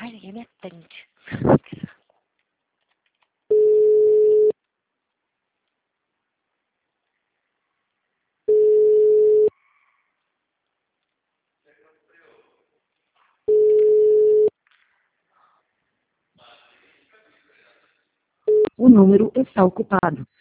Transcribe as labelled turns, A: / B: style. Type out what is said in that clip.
A: Ai, ninguém me atende.
B: O número está ocupado.